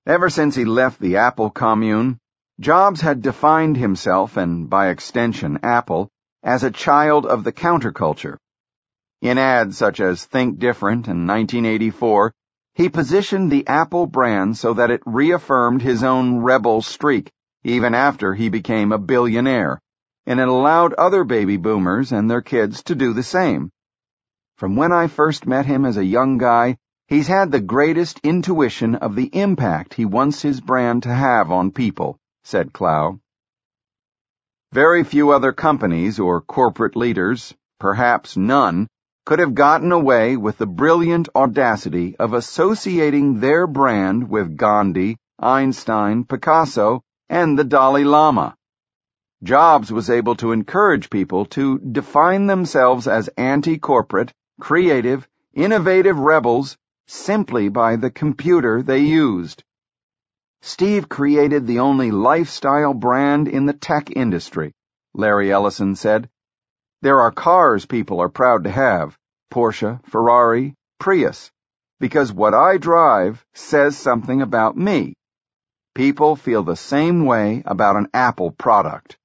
Ever since he left the Apple commune, Jobs had defined himself, and by extension Apple, as a child of the counterculture. In ads such as Think Different in 1984, he positioned the Apple brand so that it reaffirmed his own rebel streak, even after he became a billionaire, and it allowed other baby boomers and their kids to do the same. From when I first met him as a young guy, he's had the greatest intuition of the impact he wants his brand to have on people, said Clow. Very few other companies or corporate leaders, perhaps none, could have gotten away with the brilliant audacity of associating their brand with Gandhi, Einstein, Picasso, and the Dalai Lama. Jobs was able to encourage people to define themselves as anti-corporate, creative, innovative rebels simply by the computer they used. Steve created the only lifestyle brand in the tech industry, Larry Ellison said. There are cars people are proud to have, Porsche, Ferrari, Prius, because what I drive says something about me. People feel the same way about an Apple product.